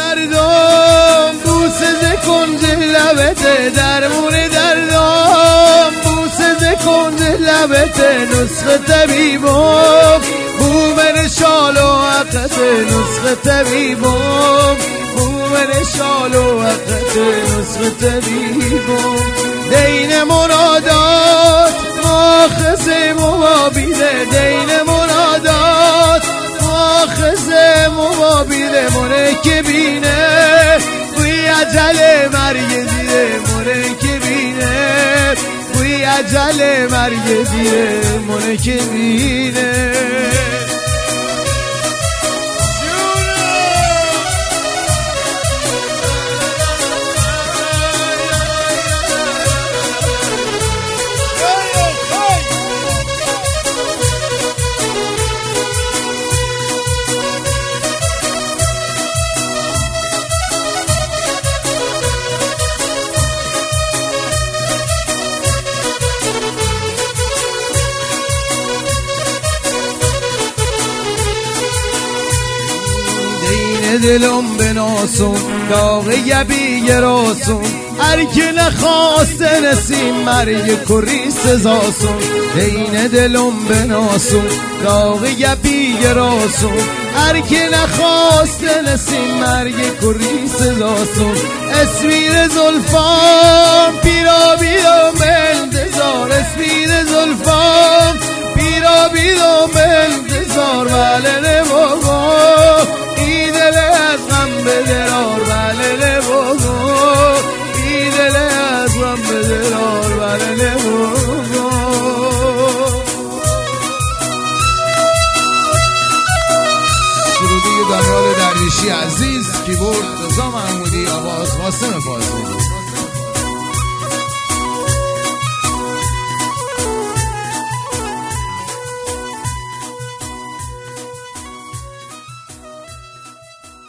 دردم بوسه کنج لبته، درمون دردم بوسه کنج لبته، نسخه طبیبم بومن شال و حقته، نسخه طبیبم بومن شال و حقته، نسخه طبیبم دین مرادات ماخذ مبابیده، دین مرادات ماخذ مبابیده، مونه که بینه بوی عجل مرگ دیره، مونه که بینه بوی عجل مرگ دیره، مونه که بینه. دلم بناسون داغ یبی راسون، هر که نخواسته نسیم مرگ کری سزاسون. دین دلم بناسون داغ یبی راسون، هر که نخواسته نسیم مرگ کری سزاسون. اسمیر زلفان پیرا بیدم انتظار، اسمیر زلفان پیرا بیدم انتظار، بله بابا ای دل از غم بدرار، بله بابا ای دل از غم بدرار، بله بابا. سرودی دانیال درویشی عزیز، کیبورد رضا محمودی، آواز قاسم فاضلی.